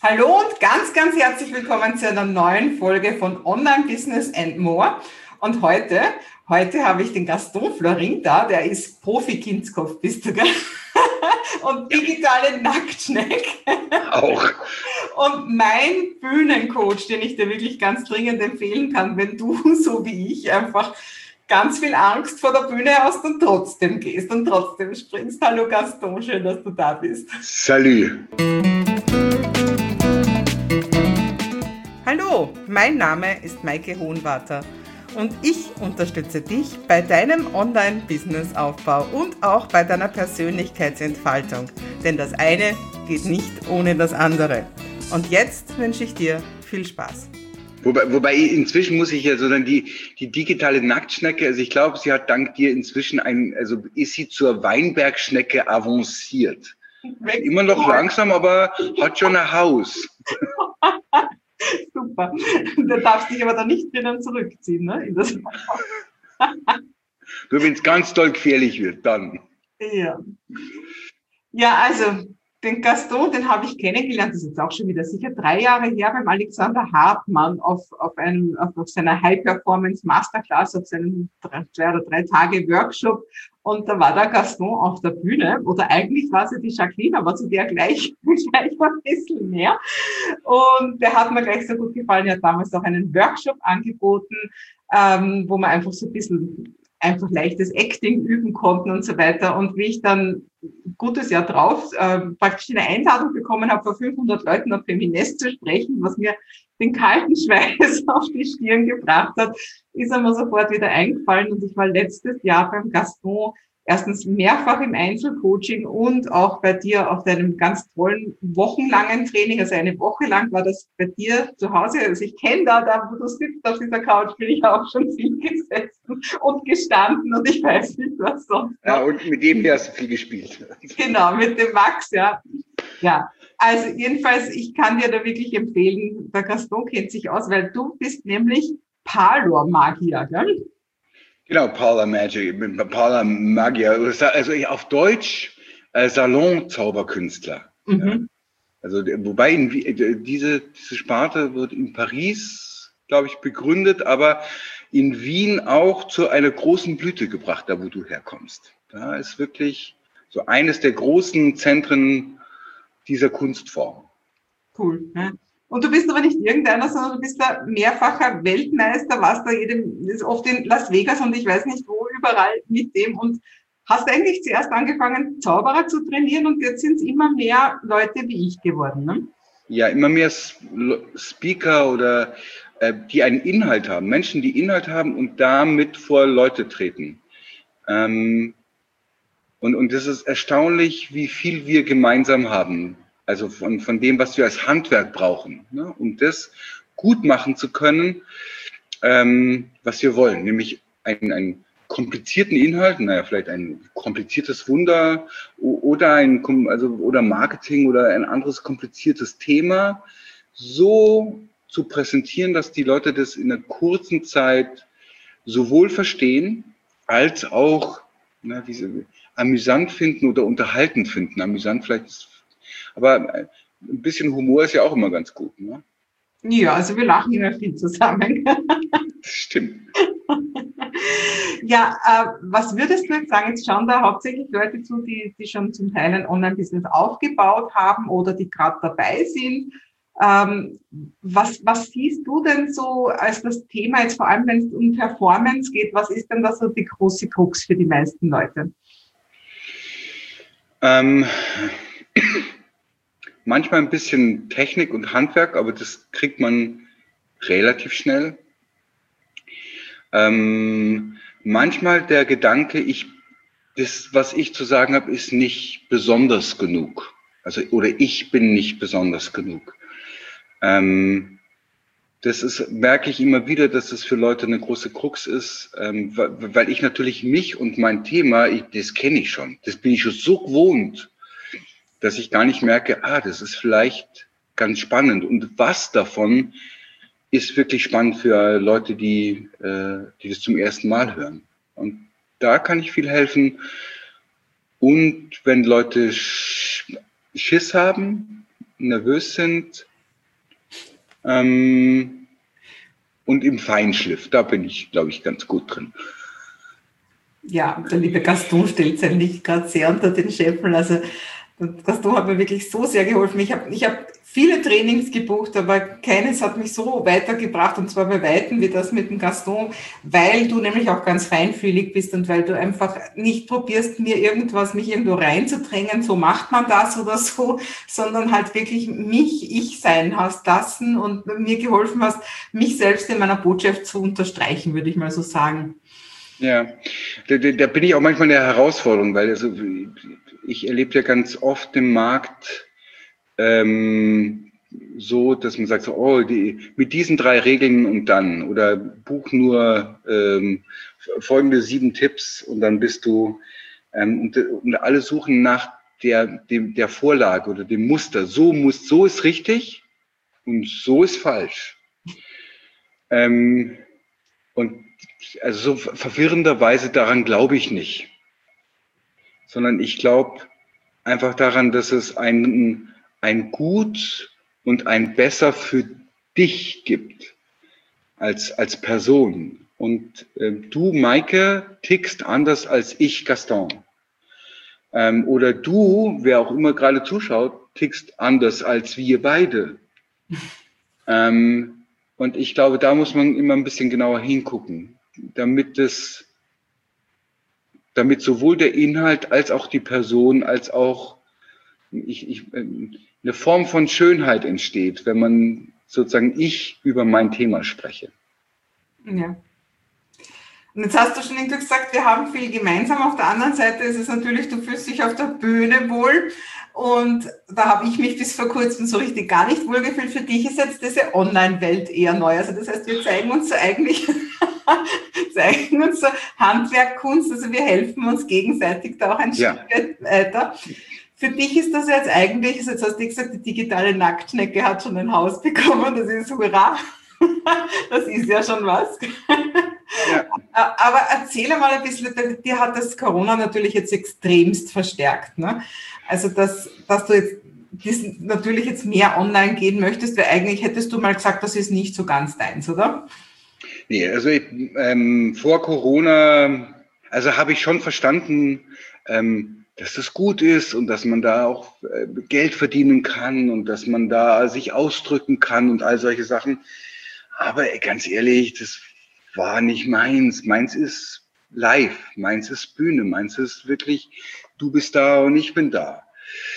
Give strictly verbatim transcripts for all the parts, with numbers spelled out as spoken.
Hallo und ganz, ganz herzlich willkommen zu einer neuen Folge von Online Business and More. Und heute, heute habe ich den Gaston Florin da, der ist Profi-Kindskopf, bist du, gell? Und digitale Nacktschneck. Auch. Und mein Bühnencoach, den ich dir wirklich ganz dringend empfehlen kann, wenn du, so wie ich, einfach ganz viel Angst vor der Bühne hast und trotzdem gehst und trotzdem springst. Hallo Gaston, schön, dass du da bist. Salut. Hallo, mein Name ist Maike Hohenwarter und ich unterstütze dich bei deinem Online-Business-Aufbau und auch bei deiner Persönlichkeitsentfaltung, denn das eine geht nicht ohne das andere. Und jetzt wünsche ich dir viel Spaß. Wobei, wobei inzwischen muss ich ja so dann die, die digitale Nacktschnecke, also ich glaube, sie hat dank dir inzwischen ein, also ist sie zur Weinbergschnecke avanciert. Immer noch langsam, aber hat schon ein Haus. Super. Da darfst dich aber dann nicht drinnen zurückziehen, ne? In das Nur wenn es ganz doll gefährlich wird, dann. Ja. Ja, also den Gaston, den habe ich kennengelernt, das ist jetzt auch schon wieder sicher drei Jahre her, beim Alexander Hartmann auf, auf, einem, auf, auf seiner High-Performance Masterclass, auf seinem drei, zwei oder drei Tage Workshop. Und da war der Gaston auf der Bühne, oder eigentlich war sie die Jacqueline, aber zu der gleich, gleich ein bisschen mehr. Und der hat mir gleich so gut gefallen. Er hat damals auch einen Workshop angeboten, ähm, wo man einfach so ein bisschen einfach leichtes Acting üben konnten und so weiter. Und wie ich dann ein gutes Jahr drauf äh, praktisch eine Einladung bekommen habe, vor fünfhundert Leuten auf Feminist zu sprechen, was mir den kalten Schweiß auf die Stirn gebracht hat, ist er mir sofort wieder eingefallen. Und ich war letztes Jahr beim Gaston erstens mehrfach im Einzelcoaching und auch bei dir auf deinem ganz tollen wochenlangen Training. Also eine Woche lang war das bei dir zu Hause. Also ich kenne da, da wo du sitzt auf dieser Couch, bin ich auch schon viel gesessen und gestanden und ich weiß nicht, was sonst. Ja, und mit dem hier hast du viel gespielt. Genau, mit dem Max, ja. Ja, also jedenfalls, ich kann dir da wirklich empfehlen, der Gaston kennt sich aus, weil du bist nämlich Parlor-Magier, gell? Genau, Parlor Magic, Parlor Magier, also auf Deutsch äh, Salon-Zauberkünstler. Mhm. Ja. Also wobei in, diese, diese Sparte wird in Paris, glaube ich, begründet, aber in Wien auch zu einer großen Blüte gebracht, da wo du herkommst. Da ist wirklich so eines der großen Zentren dieser Kunstform. Cool. Ne? Und du bist aber nicht irgendeiner, sondern du bist da mehrfacher Weltmeister, warst da jedem, ist oft in Las Vegas und ich weiß nicht wo, überall mit dem und hast eigentlich zuerst angefangen, Zauberer zu trainieren und jetzt sind es immer mehr Leute wie ich geworden, ne? Ja, immer mehr Speaker oder äh, die einen Inhalt haben, Menschen, die Inhalt haben und damit vor Leute treten. Ähm, und, und das ist erstaunlich, wie viel wir gemeinsam haben. Also von, von dem, was wir als Handwerk brauchen, ne? Um das gut machen zu können, ähm, was wir wollen, nämlich einen, einen komplizierten Inhalt, naja, vielleicht ein kompliziertes Wunder oder ein, also, oder Marketing oder ein anderes kompliziertes Thema so zu präsentieren, dass die Leute das in einer kurzen Zeit sowohl verstehen, als auch na, wie sie, amüsant finden oder unterhaltend finden. Amüsant vielleicht ist, aber ein bisschen Humor ist ja auch immer ganz gut, ne? Ja, also wir lachen immer viel zusammen. Stimmt. Ja, äh, was würdest du jetzt sagen? Jetzt schauen da hauptsächlich Leute zu, die, die schon zum Teil ein Online-Business aufgebaut haben oder die gerade dabei sind. Ähm, was, was siehst du denn so als das Thema jetzt, vor allem wenn es um Performance geht, was ist denn da so die große Krux für die meisten Leute? Ähm, manchmal ein bisschen Technik und Handwerk, aber das kriegt man relativ schnell. Ähm, manchmal der Gedanke, ich, das, was ich zu sagen habe, ist nicht besonders genug. Also, oder ich bin nicht besonders genug. Ähm, das ist, merke ich immer wieder, dass das für Leute eine große Krux ist, ähm, weil, weil ich natürlich mich und mein Thema, ich, das kenne ich schon. Das bin ich schon so gewohnt, dass ich gar nicht merke, ah, das ist vielleicht ganz spannend. Und was davon ist wirklich spannend für Leute, die, äh, die das zum ersten Mal hören. Und da kann ich viel helfen. Und wenn Leute Schiss haben, nervös sind, Ähm, und im Feinschliff, da bin ich, glaube ich, ganz gut drin. Ja, der liebe Gaston stellt sein Licht gerade sehr unter den Scheffel. Also Gaston hat mir wirklich so sehr geholfen. Ich habe ich hab viele Trainings gebucht, aber keines hat mich so weitergebracht, und zwar bei Weitem wie das mit dem Gaston, weil du nämlich auch ganz feinfühlig bist und weil du einfach nicht probierst, mir irgendwas, mich irgendwo reinzudrängen, so macht man das oder so, sondern halt wirklich mich ich sein hast lassen und mir geholfen hast, mich selbst in meiner Botschaft zu unterstreichen, würde ich mal so sagen. Ja, da, da bin ich auch manchmal eine Herausforderung, weil also ich erlebe ja ganz oft im Markt ähm, so, dass man sagt so, oh, die, mit diesen drei Regeln und dann, oder buch nur ähm, folgende sieben Tipps und dann bist du, ähm, und, und alle suchen nach der, dem, der Vorlage oder dem Muster. So muss, so ist richtig und so ist falsch. Ähm, und also so verwirrenderweise daran glaube ich nicht, sondern ich glaube einfach daran, dass es ein, ein Gut und ein Besser für dich gibt als, als Person. Und äh, du, Maike, tickst anders als ich, Gaston. Ähm, oder du, wer auch immer gerade zuschaut, tickst anders als wir beide. Ähm, und ich glaube, da muss man immer ein bisschen genauer hingucken, damit es, damit sowohl der Inhalt als auch die Person, als auch ich, ich, eine Form von Schönheit entsteht, wenn man sozusagen ich über mein Thema spreche. Ja. Und jetzt hast du schon irgendwie gesagt, wir haben viel gemeinsam. Auf der anderen Seite ist es natürlich, du fühlst dich auf der Bühne wohl. Und da habe ich mich bis vor kurzem so richtig gar nicht wohl gefühlt. Für dich ist jetzt diese Online-Welt eher neu. Also das heißt, wir zeigen uns so eigentlich, zeigen uns so Handwerk, Kunst. Also wir helfen uns gegenseitig da auch ein Ja. Stück weiter. Für dich ist das jetzt eigentlich, also jetzt hast du gesagt, die digitale Nacktschnecke hat schon ein Haus bekommen. Das ist hurra. Das ist ja schon was. Ja. Aber erzähle mal ein bisschen, dir hat das Corona natürlich jetzt extremst verstärkt. Ne? Also, dass, dass du jetzt natürlich jetzt mehr online gehen möchtest, weil eigentlich hättest du mal gesagt, das ist nicht so ganz deins, oder? Nee, also ich, ähm, vor Corona, also habe ich schon verstanden, ähm, dass das gut ist und dass man da auch äh, Geld verdienen kann und dass man da sich ausdrücken kann und all solche Sachen. Aber ganz ehrlich, das war nicht meins. Meins ist live, meins ist Bühne, meins ist wirklich, du bist da und ich bin da.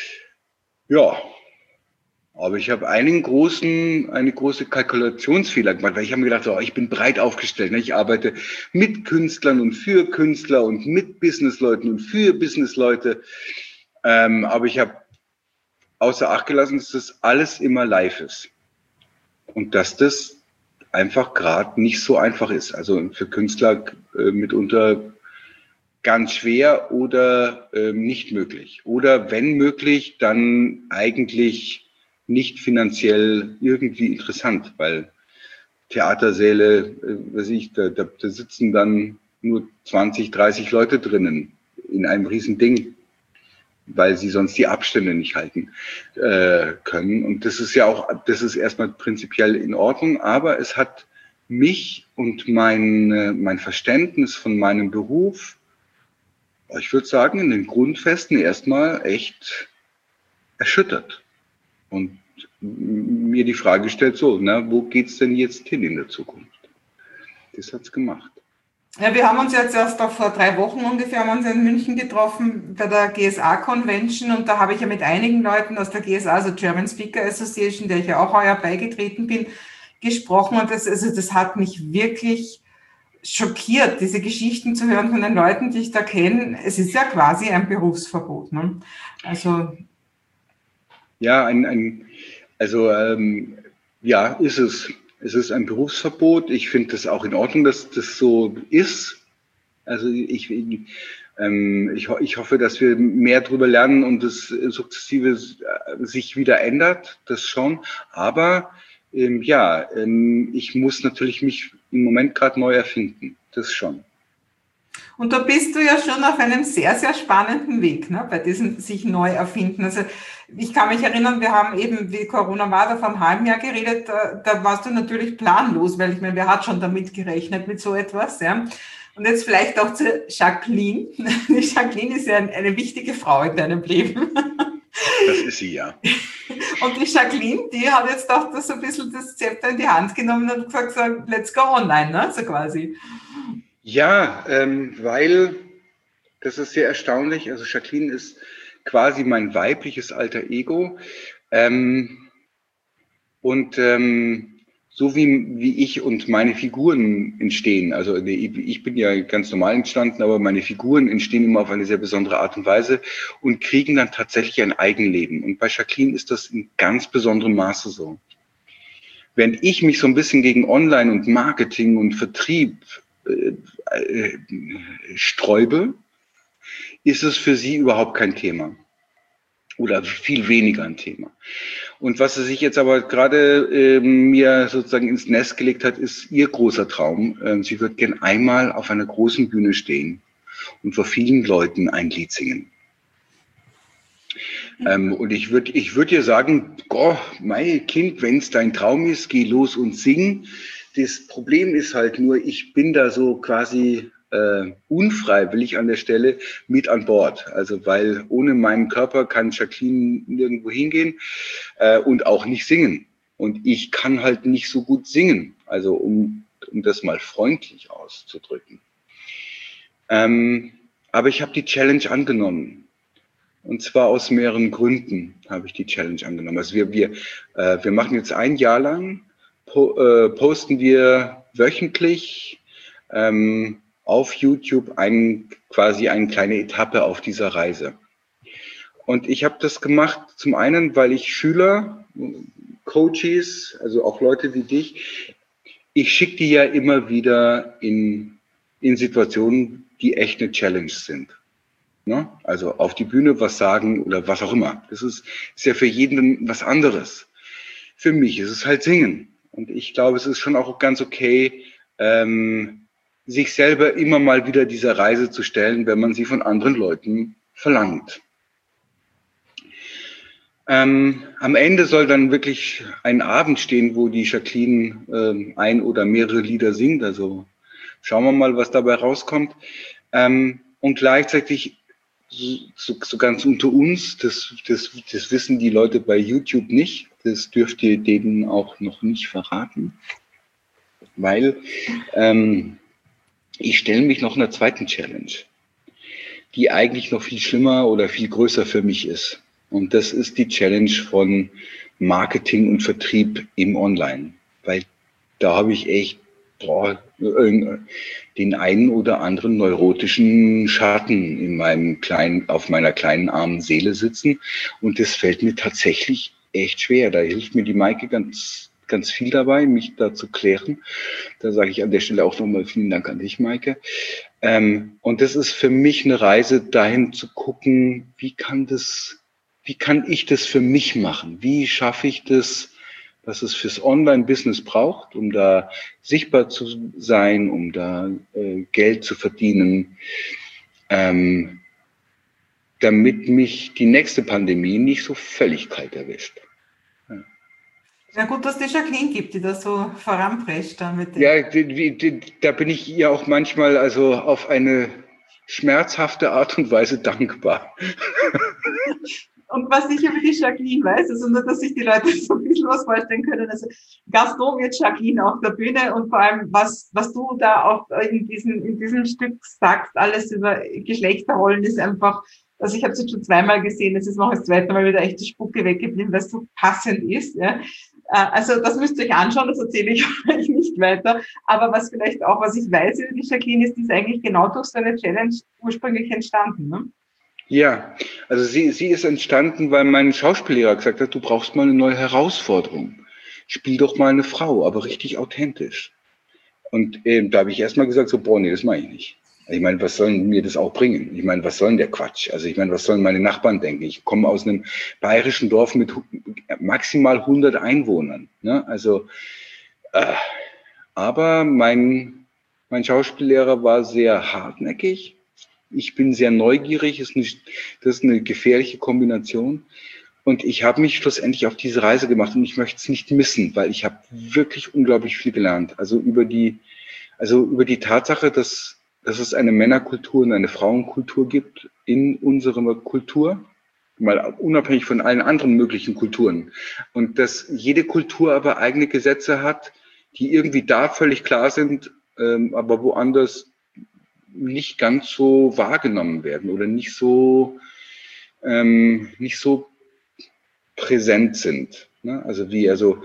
Ja, aber ich habe einen großen, eine große Kalkulationsfehler gemacht, weil ich habe mir gedacht, oh, ich bin breit aufgestellt. Ne? Ich arbeite mit Künstlern und für Künstler und mit Businessleuten und für Businessleute. Ähm, aber ich habe außer Acht gelassen, dass das alles immer live ist. Und dass das einfach gerade nicht so einfach ist. Also für Künstler äh, mitunter ganz schwer oder äh, nicht möglich. Oder wenn möglich, dann eigentlich nicht finanziell irgendwie interessant, weil Theatersäle, äh, weiß ich, da, da, da sitzen dann nur zwanzig, dreißig Leute drinnen in einem riesen Ding, weil sie sonst die Abstände nicht halten äh, können. Und das ist ja auch, das ist erstmal prinzipiell in Ordnung, aber es hat mich und mein, äh, mein Verständnis von meinem Beruf, ich würde sagen, in den Grundfesten erstmal echt erschüttert. Und mir die Frage gestellt, so, na, wo geht's denn jetzt hin in der Zukunft? Das hat's gemacht. Ja, wir haben uns jetzt erst auch vor drei Wochen ungefähr haben uns in München getroffen bei der G S A-Convention und da habe ich ja mit einigen Leuten aus der G S A, also German Speaker Association, der ich ja auch heuer beigetreten bin, gesprochen und das, also das hat mich wirklich schockiert, diese Geschichten zu hören von den Leuten, die ich da kenne. Es ist ja quasi ein Berufsverbot. Ne? Also ja, ein, ein also ähm, ja, ist es. Es ist ein Berufsverbot. Ich finde das auch in Ordnung, dass das so ist. Also ich, ähm, ich, ich hoffe, dass wir mehr darüber lernen und das sukzessive sich wieder ändert, das schon. Aber ähm, ja, ähm, ich muss natürlich mich im Moment gerade neu erfinden, das schon. Und da bist du ja schon auf einem sehr, sehr spannenden Weg, ne, bei diesem sich neu erfinden. Also ich kann mich erinnern, wir haben eben, wie Corona war, da vor einem halben Jahr geredet, da, da warst du natürlich planlos, weil ich meine, wer hat schon damit gerechnet, mit so etwas, ja. Und jetzt vielleicht auch zu Jacqueline. Die Jacqueline ist ja eine wichtige Frau in deinem Leben. Das ist sie, ja. Und die Jacqueline, die hat jetzt auch so ein bisschen das Zepter in die Hand genommen und gesagt, so, let's go online, ne? So quasi. Ja, ähm, weil das ist sehr erstaunlich. Also Jacqueline ist quasi mein weibliches Alter Ego. Ähm, und ähm, so wie, wie ich und meine Figuren entstehen, also ich bin ja ganz normal entstanden, aber meine Figuren entstehen immer auf eine sehr besondere Art und Weise und kriegen dann tatsächlich ein Eigenleben. Und bei Jacqueline ist das in ganz besonderem Maße so. Während ich mich so ein bisschen gegen Online und Marketing und Vertrieb äh, äh, sträube, ist es für sie überhaupt kein Thema. Oder viel weniger ein Thema. Und was sie sich jetzt aber gerade äh, mir sozusagen ins Nest gelegt hat, ist ihr großer Traum. Ähm, sie wird gern einmal auf einer großen Bühne stehen und vor vielen Leuten ein Lied singen. Mhm. Ähm, und ich würde ich würd ihr sagen, Gott, mein Kind, wenn es dein Traum ist, geh los und sing. Das Problem ist halt nur, ich bin da so quasi äh, unfreiwillig an der Stelle mit an Bord. Also weil ohne meinen Körper kann Jacqueline nirgendwo hingehen äh, und auch nicht singen. Und ich kann halt nicht so gut singen, also um, um das mal freundlich auszudrücken. Ähm, aber ich habe die Challenge angenommen. Und zwar aus mehreren Gründen habe ich die Challenge angenommen. Also wir, wir, äh, wir machen jetzt ein Jahr lang, po, äh, posten wir wöchentlich ähm, auf YouTube ein, quasi eine kleine Etappe auf dieser Reise. Und ich habe das gemacht, zum einen, weil ich Schüler, Coaches, also auch Leute wie dich, ich schicke die ja immer wieder in, in Situationen, die echt eine Challenge sind. Ne? Also auf die Bühne was sagen oder was auch immer. Das ist, ist ja für jeden was anderes. Für mich ist es halt Singen. Und ich glaube, es ist schon auch ganz okay, ähm, sich selber immer mal wieder dieser Reise zu stellen, wenn man sie von anderen Leuten verlangt. Ähm, am Ende soll dann wirklich ein Abend stehen, wo die Jacqueline ähm, ein oder mehrere Lieder singt. Also schauen wir mal, was dabei rauskommt. Ähm, und gleichzeitig so, so ganz unter uns, das, das, das wissen die Leute bei YouTube nicht. Das dürft ihr denen auch noch nicht verraten, weil ähm, ich stelle mich noch einer zweiten Challenge, die eigentlich noch viel schlimmer oder viel größer für mich ist. Und das ist die Challenge von Marketing und Vertrieb im Online. Weil da habe ich echt boah, den einen oder anderen neurotischen Schatten in meinem kleinen, auf meiner kleinen armen Seele sitzen. Und das fällt mir tatsächlich echt schwer. Da hilft mir die Maike ganz, ganz viel dabei, mich da zu klären. Da sage ich an der Stelle auch nochmal vielen Dank an dich, Maike. Ähm, und das ist für mich eine Reise dahin zu gucken, wie kann das, wie kann ich das für mich machen? Wie schaffe ich das, was es fürs Online-Business braucht, um da sichtbar zu sein, um da äh, Geld zu verdienen, ähm, damit mich die nächste Pandemie nicht so völlig kalt erwischt. Ja, ja gut, dass es die Jacqueline gibt, die das so voranprescht. Damit ja, die, die, da bin ich ihr auch manchmal also auf eine schmerzhafte Art und Weise dankbar. Und was ich über die Jacqueline weiß, also nur, dass sich die Leute so ein bisschen was vorstellen können, also Gaston wird Jacqueline auf der Bühne und vor allem, was, was du da auch in diesem, in diesem Stück sagst, alles über Geschlechterrollen ist einfach, also ich habe es jetzt schon zweimal gesehen, es ist noch das zweite Mal wieder echt die Spucke weggeblieben, weil es so passend ist. Ja. Also das müsst ihr euch anschauen, das erzähle ich euch nicht weiter. Aber was vielleicht auch, was ich weiß über die Jacqueline, ist, die ist eigentlich genau durch so eine Challenge ursprünglich entstanden, ne? Ja, also sie, sie ist entstanden, weil mein Schauspiellehrer gesagt hat, du brauchst mal eine neue Herausforderung. Spiel doch mal eine Frau, aber richtig authentisch. Und ähm, da habe ich erst mal gesagt, so, boah, nee, das mache ich nicht. Ich meine, was soll mir das auch bringen? Ich meine, was soll denn der Quatsch? Also ich meine, was sollen meine Nachbarn denken? Ich komme aus einem bayerischen Dorf mit maximal hundert Einwohnern. Ne? Also, äh, aber mein, mein Schauspiellehrer war sehr hartnäckig. Ich bin sehr neugierig, ist nicht, das ist eine gefährliche Kombination. und ich habe mich schlussendlich auf diese Reise gemacht und ich möchte es nicht missen, weil ich habe wirklich unglaublich viel gelernt. Also über die, also über die Tatsache, dass, dass es eine Männerkultur und eine Frauenkultur gibt in unserer Kultur, mal unabhängig von allen anderen möglichen Kulturen. Und dass jede Kultur aber eigene Gesetze hat, die irgendwie da völlig klar sind, ähm, aber woanders nicht ganz so wahrgenommen werden oder nicht so, ähm, nicht so präsent sind. Ne? Also wie, also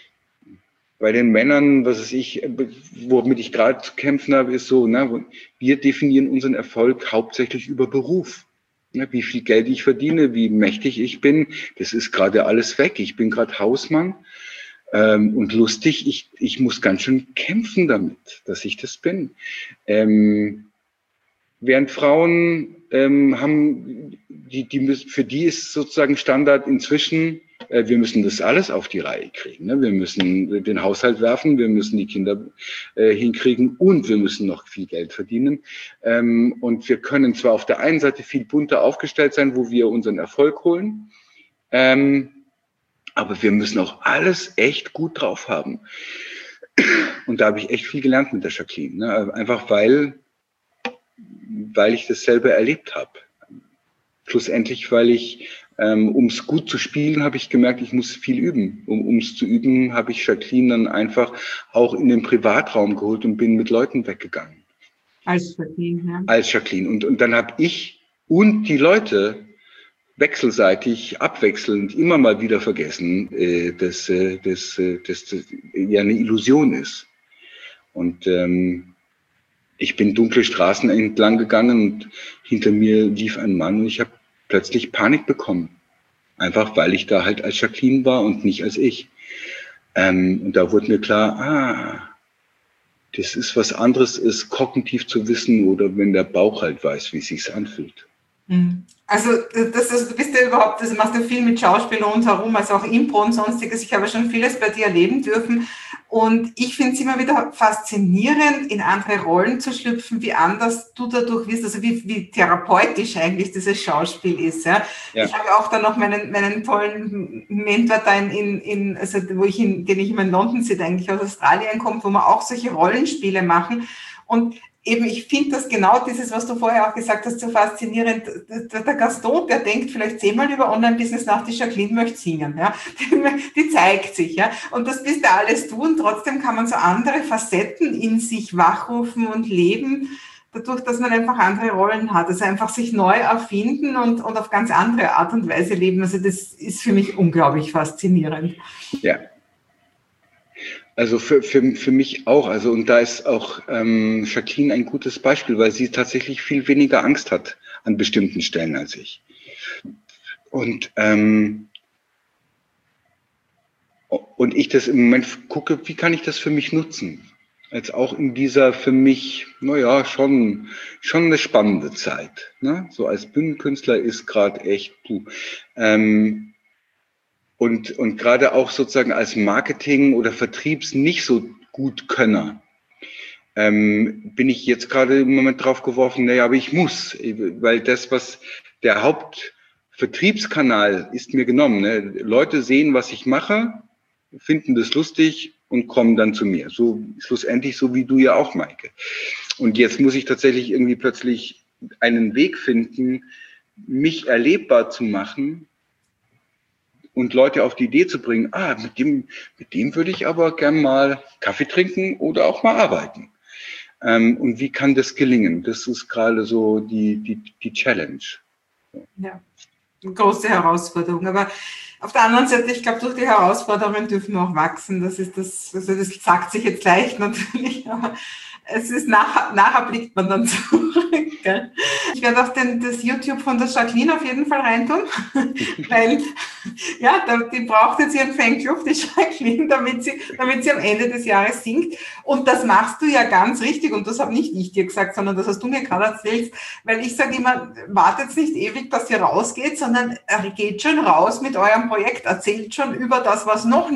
bei den Männern, was weiß ich, womit ich gerade zu kämpfen habe, ist so, ne, wir definieren unseren Erfolg hauptsächlich über Beruf. Ne, wie viel Geld ich verdiene, wie mächtig ich bin, das ist gerade alles weg. Ich bin gerade Hausmann ähm, und lustig, ich, ich muss ganz schön kämpfen damit, dass ich das bin. Ähm, während Frauen ähm, haben, die, die müssen, für die ist sozusagen Standard inzwischen, äh, wir müssen das alles auf die Reihe kriegen. Ne? Wir müssen den Haushalt werfen, wir müssen die Kinder äh, hinkriegen und wir müssen noch viel Geld verdienen. Ähm, und wir können zwar auf der einen Seite viel bunter aufgestellt sein, wo wir unseren Erfolg holen, ähm, aber wir müssen auch alles echt gut drauf haben. Und da habe ich echt viel gelernt mit der Jacqueline. Ne? Einfach weil weil ich das selber erlebt habe. Schlussendlich, weil ich, ähm, um es gut zu spielen, habe ich gemerkt, ich muss viel üben. Um es zu üben, habe ich Jacqueline dann einfach auch in den Privatraum geholt und bin mit Leuten weggegangen. Als Jacqueline, ja. Als Jacqueline. Und, und dann habe ich und die Leute wechselseitig, abwechselnd immer mal wieder vergessen, äh, dass, äh, dass, äh, dass das ja eine Illusion ist. Und ähm, ich bin dunkle Straßen entlang gegangen und hinter mir lief ein Mann und ich habe plötzlich Panik bekommen. Einfach weil ich da halt als Jacqueline war und nicht als ich. Ähm, und da wurde mir klar, ah, das ist was anderes, ist kognitiv zu wissen oder wenn der Bauch halt weiß, wie es sich anfühlt. Also, das, also du bist ja überhaupt, also machst ja viel mit Schauspiel rundherum, also auch Impro und sonstiges. Ich habe schon vieles bei dir erleben dürfen und ich finde es immer wieder faszinierend, in andere Rollen zu schlüpfen, wie anders du dadurch wirst, also wie, wie therapeutisch eigentlich dieses Schauspiel ist. Ja. Ja. Ich habe auch dann noch meinen, meinen tollen Mentor da in, in also wo ich in, den ich immer in London sehe, eigentlich aus Australien kommt, wo wir auch solche Rollenspiele machen und eben, ich finde das genau dieses, was du vorher auch gesagt hast, so faszinierend. Der Gaston, der denkt vielleicht zehnmal über Online-Business nach, die Jacqueline möchte singen, ja. Die zeigt sich, ja. Und das bist ja alles du und trotzdem kann man so andere Facetten in sich wachrufen und leben, dadurch, dass man einfach andere Rollen hat. Also einfach sich neu erfinden und, und auf ganz andere Art und Weise leben. Also das ist für mich unglaublich faszinierend. Ja. Also für, für, für mich auch. Also und da ist auch ähm, Jacqueline ein gutes Beispiel, weil sie tatsächlich viel weniger Angst hat an bestimmten Stellen als ich. Und ähm, und ich das im Moment gucke, wie kann ich das für mich nutzen? Jetzt auch in dieser für mich, naja, schon schon eine spannende Zeit. Ne? So als Bühnenkünstler ist gerade echt puh. Ähm, Und, und gerade auch sozusagen als Marketing- oder Vertriebs nicht so gut Könner, ähm, bin ich jetzt gerade im Moment drauf geworfen, naja, aber ich muss, weil das, was der Hauptvertriebskanal ist mir genommen. Ne? Leute sehen, was ich mache, finden das lustig und kommen dann zu mir. So schlussendlich, so wie du ja auch, Maike. Und jetzt muss ich tatsächlich irgendwie plötzlich einen Weg finden, mich erlebbar zu machen, und Leute auf die Idee zu bringen, ah, mit dem, mit dem würde ich aber gern mal Kaffee trinken oder auch mal arbeiten. Ähm, und wie kann das gelingen? Das ist gerade so die, die, die Challenge. Ja, eine große Herausforderung. Aber auf der anderen Seite, ich glaube, durch die Herausforderungen dürfen wir auch wachsen. Das ist das, also das sagt sich jetzt leicht natürlich, aber es ist nachher, nachher blickt man dann zurück. Gell? Ich werde auch den, das YouTube von der Jacqueline auf jeden Fall reintun, weil ja, die braucht jetzt ihren Fanclub, die Jacqueline, damit sie, damit sie am Ende des Jahres singt. Und das machst du ja ganz richtig und das habe nicht ich dir gesagt, sondern das hast du mir gerade erzählt, weil ich sage immer, wartet nicht ewig, dass ihr rausgeht, sondern geht schon raus mit eurem Projekt, erzählt schon über das, was noch nicht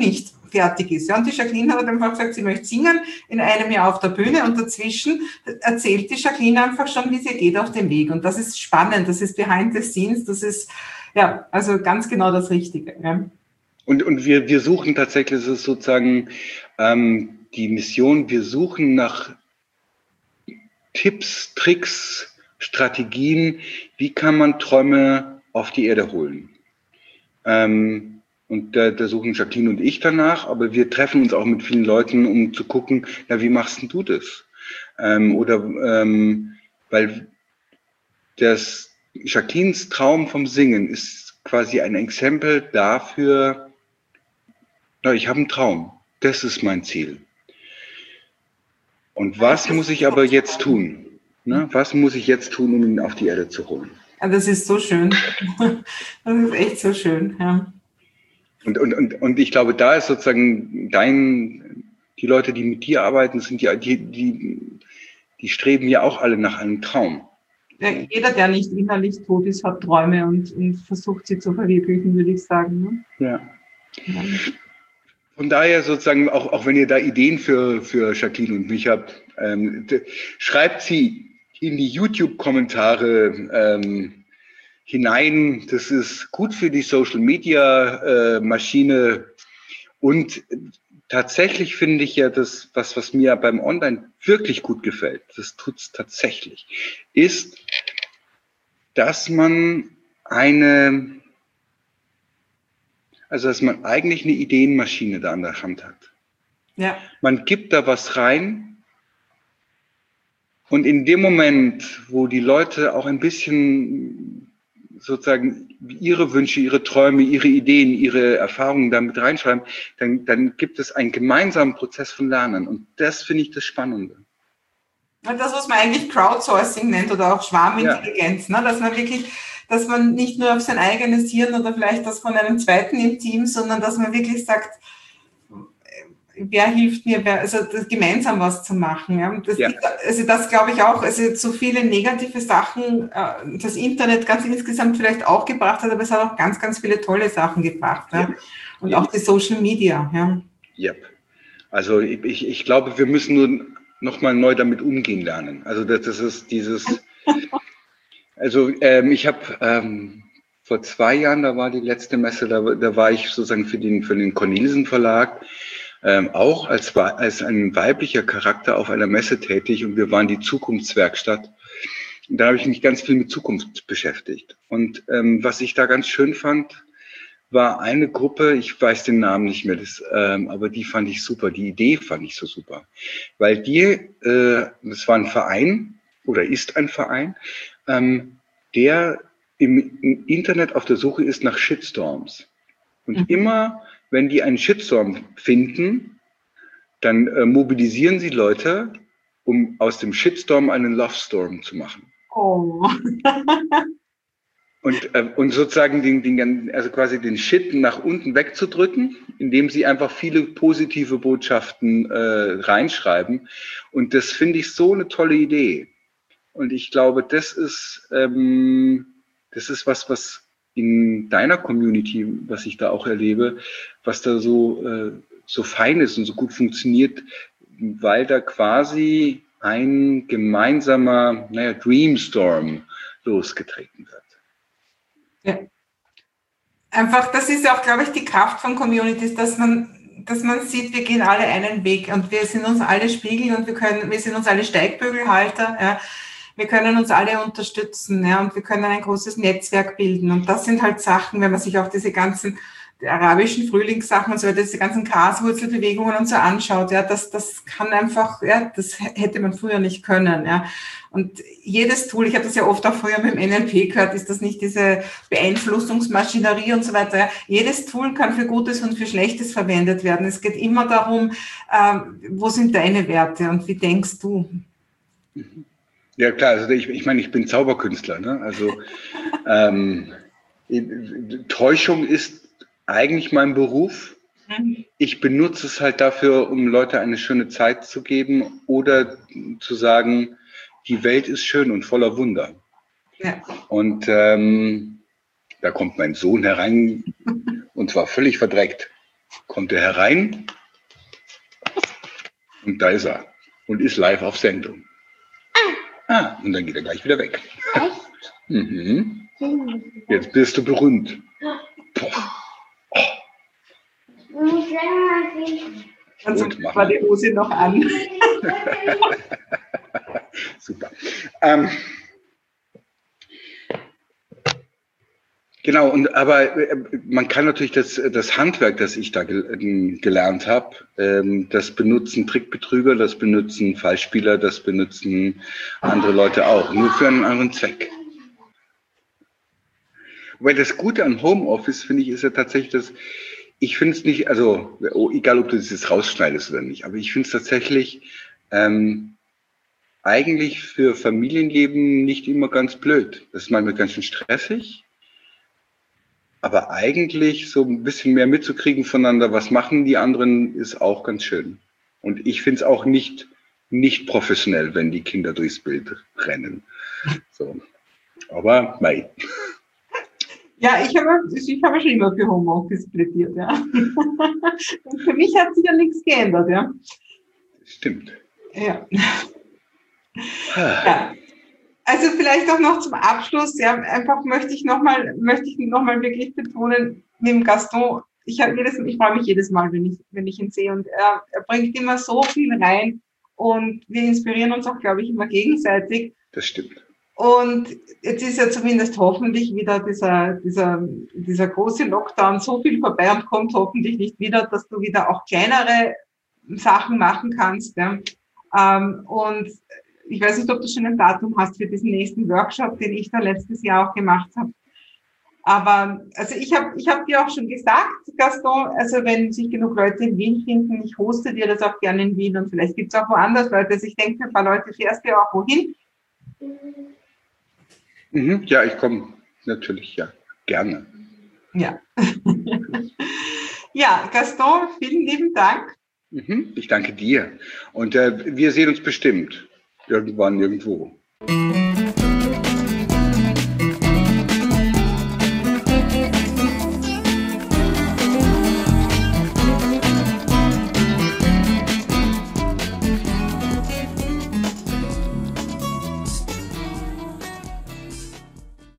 fertig ist. Ja, und die Jacqueline hat einfach gesagt, sie möchte singen in einem Jahr auf der Bühne und dazwischen erzählt die Jacqueline einfach schon, wie es ihr geht auf dem Weg. Und das ist spannend, das ist behind the scenes, das ist, ja, also ganz genau das Richtige. Ja. Und, und wir, wir suchen tatsächlich, das ist sozusagen ähm, die Mission, wir suchen nach Tipps, Tricks, Strategien, wie kann man Träume auf die Erde holen. Ähm, und da, da suchen Jacqueline und ich danach, aber wir treffen uns auch mit vielen Leuten, um zu gucken, na, wie machst denn du das? Ähm, oder ähm, weil das Jacquelines Traum vom Singen ist quasi ein Exempel dafür, na, ich habe einen Traum, das ist mein Ziel. Und was muss ich aber jetzt tun? Ne? Was muss ich jetzt tun, um ihn auf die Erde zu holen? Ja, das ist so schön. Das ist echt so schön, ja. Und, und, und, und ich glaube, da ist sozusagen dein, die Leute, die mit dir arbeiten, sind die, die, die, die streben ja auch alle nach einem Traum. Ja, jeder, der nicht innerlich tot ist, hat Träume und, und versucht, sie zu verwirklichen, würde ich sagen. Ne? Ja. Ja. Von daher sozusagen, auch, auch wenn ihr da Ideen für, für Jacqueline und mich habt, ähm, schreibt sie in die YouTube-Kommentare ähm, hinein. Das ist gut für die Social-Media-Maschine. Äh, und tatsächlich finde ich ja das, was, was mir beim Online wirklich gut gefällt, das tut's tatsächlich, ist, dass man eine, also dass man eigentlich eine Ideenmaschine da an der Hand hat. Ja. Man gibt da was rein und in dem Moment, wo die Leute auch ein bisschen sozusagen ihre Wünsche, ihre Träume, ihre Ideen, ihre Erfahrungen damit reinschreiben, dann, dann gibt es einen gemeinsamen Prozess von Lernen. Und das finde ich das Spannende. Und das, was man eigentlich Crowdsourcing nennt oder auch Schwarmintelligenz, ja. Ne? Dass man wirklich, dass man nicht nur auf sein eigenes Hirn oder vielleicht das von einem Zweiten im Team, sondern dass man wirklich sagt, wer hilft mir, wer, also das, gemeinsam was zu machen. Ja? Das, ja. Also das glaube ich auch, also so viele negative Sachen, äh, das Internet ganz insgesamt vielleicht auch gebracht hat, aber es hat auch ganz, ganz viele tolle Sachen gebracht. Ja? Ja. Und ja. Auch die Social Media. Ja, ja. Also ich, ich glaube, wir müssen nur nochmal neu damit umgehen lernen. Also das, das ist dieses, also ähm, ich habe ähm, vor zwei Jahren, da war die letzte Messe, da, da war ich sozusagen für den, für den Cornelsen Verlag Ähm, auch als, als ein weiblicher Charakter auf einer Messe tätig und wir waren die Zukunftswerkstatt. Und da habe ich mich ganz viel mit Zukunft beschäftigt. Und ähm, was ich da ganz schön fand, war eine Gruppe, ich weiß den Namen nicht mehr, das, ähm, aber die fand ich super, die Idee fand ich so super. Weil die, äh, das war ein Verein oder ist ein Verein, ähm, der im, im Internet auf der Suche ist nach Shitstorms. Und mhm. immer wenn die einen Shitstorm finden, dann äh, mobilisieren sie Leute, um aus dem Shitstorm einen Love Storm zu machen. Oh. und, äh, und sozusagen den, den, also quasi den Shit nach unten wegzudrücken, indem sie einfach viele positive Botschaften äh, reinschreiben. Und das finde ich so eine tolle Idee. Und ich glaube, das ist, ähm, das ist was, was in deiner Community, was ich da auch erlebe, was da so, äh, so fein ist und so gut funktioniert, weil da quasi ein gemeinsamer, naja, Dreamstorm losgetreten wird. Ja. Einfach, das ist ja auch, glaube ich, die Kraft von Communities, dass man, dass man sieht, wir gehen alle einen Weg und wir sind uns alle Spiegel und wir können, wir sind uns alle Steigbügelhalter, ja. Wir können uns alle unterstützen, ja, und wir können ein großes Netzwerk bilden. Und das sind halt Sachen, wenn man sich auch diese ganzen die arabischen Frühlingssachen und so weiter, diese ganzen Graswurzelbewegungen und so anschaut, ja, das, das kann einfach, ja, das hätte man früher nicht können, ja. Und jedes Tool, ich habe das ja oft auch früher mit dem N L P gehört, ist das nicht diese Beeinflussungsmaschinerie und so weiter, ja. Jedes Tool kann für Gutes und für Schlechtes verwendet werden. Es geht immer darum, äh, wo sind deine Werte und wie denkst du? Ja klar, also ich, ich meine, ich bin Zauberkünstler, ne? Also ähm, Täuschung ist eigentlich mein Beruf. Ich benutze es halt dafür, um Leute eine schöne Zeit zu geben oder zu sagen, die Welt ist schön und voller Wunder. Ja. Und ähm, da kommt mein Sohn herein und zwar völlig verdreckt. kommt er herein und da ist er und ist live auf Sendung. Ah, und dann geht er gleich wieder weg. Echt? Mhm. Jetzt bist du berühmt. Also Gut, mach war mal. die Hose noch an. Super. Ähm, genau, und aber äh, man kann natürlich das, das Handwerk, das ich da gel gelernt habe, ähm, das benutzen Trickbetrüger, das benutzen Falschspieler, das benutzen andere Leute auch, nur für einen anderen Zweck. Weil das Gute an Homeoffice, finde ich, ist ja tatsächlich, dass ich finde es nicht, also egal, ob du das jetzt rausschneidest oder nicht, aber ich finde es tatsächlich ähm, eigentlich für Familienleben nicht immer ganz blöd. Das ist manchmal ganz schön stressig, aber eigentlich so ein bisschen mehr mitzukriegen voneinander, was machen die anderen, ist auch ganz schön. Und ich finde es auch nicht, nicht professionell, wenn die Kinder durchs Bild rennen. So. Aber mei. Ja, ich habe, ich habe schon immer für Homeoffice plädiert, ja. Und für mich hat sich ja nichts geändert, ja. Stimmt. Ja. Ja. Also vielleicht auch noch zum Abschluss, ja, einfach möchte ich nochmal, möchte ich noch mal wirklich betonen, mit dem Gaston, ich habe jedes, ich freue mich jedes Mal, wenn ich, wenn ich ihn sehe, und er, er bringt immer so viel rein und wir inspirieren uns auch, glaube ich, immer gegenseitig. Das stimmt. Und jetzt ist ja zumindest hoffentlich wieder dieser, dieser, dieser große Lockdown so viel vorbei und kommt hoffentlich nicht wieder, dass du wieder auch kleinere Sachen machen kannst. Ja. Ähm, und ich weiß nicht, ob du schon ein Datum hast für diesen nächsten Workshop, den ich da letztes Jahr auch gemacht habe. Aber also ich habe ich hab dir auch schon gesagt, Gaston, also wenn sich genug Leute in Wien finden, ich hoste dir das auch gerne in Wien und vielleicht gibt es auch woanders Leute. Also ich denke, ein paar Leute fährst du ja auch wohin. Mhm, ja, ich komme natürlich, ja, gerne. Ja. Ja, Gaston, vielen lieben Dank. Mhm, ich danke dir. Und äh, wir sehen uns bestimmt irgendwann irgendwo.